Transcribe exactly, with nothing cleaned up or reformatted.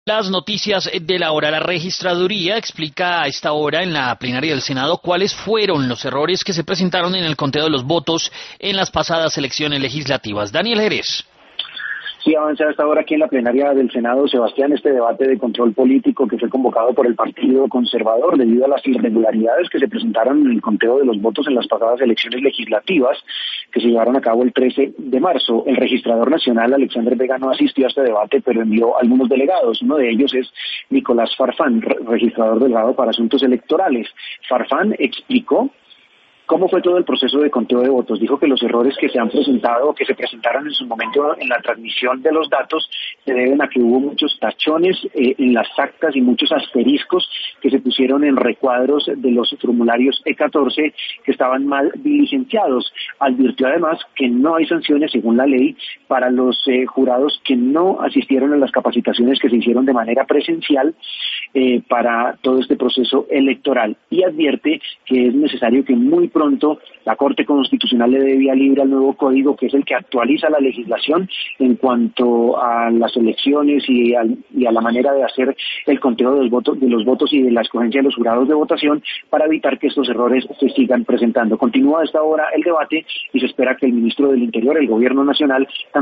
Las noticias de la hora. La registraduría explica a esta hora en la plenaria del Senado cuáles fueron los errores que se presentaron en el conteo de los votos en las pasadas elecciones legislativas. Daniel Jerez. Sí, avanza hasta ahora aquí en la plenaria del Senado, Sebastián, este debate de control político que fue convocado por el Partido Conservador debido a las irregularidades que se presentaron en el conteo de los votos en las pasadas elecciones legislativas que se llevaron a cabo el trece de marzo. El registrador nacional, Alexander Vega, no asistió a este debate, pero envió algunos delegados. Uno de ellos es Nicolás Farfán, registrador delegado para asuntos electorales. Farfán explicó ¿cómo fue todo el proceso de conteo de votos? Dijo que los errores que se han presentado, que se presentaron en su momento en la transmisión de los datos, se deben a que hubo muchos tachones eh, en las actas y muchos asteriscos que se pusieron en recuadros de los formularios E catorce que estaban mal diligenciados. Advirtió además que no hay sanciones según la ley para los eh, jurados que no asistieron a las capacitaciones que se hicieron de manera presencial eh, para todo este proceso electoral. Y advierte que es necesario que muy pronto pronto la Corte Constitucional le dé vía libre al nuevo código, que es el que actualiza la legislación en cuanto a las elecciones y a, y a la manera de hacer el conteo de los votos, de los votos y de la escogencia de los jurados de votación, para evitar que estos errores se sigan presentando. Continúa a esta hora el debate y se espera que el ministro del Interior, el Gobierno Nacional, también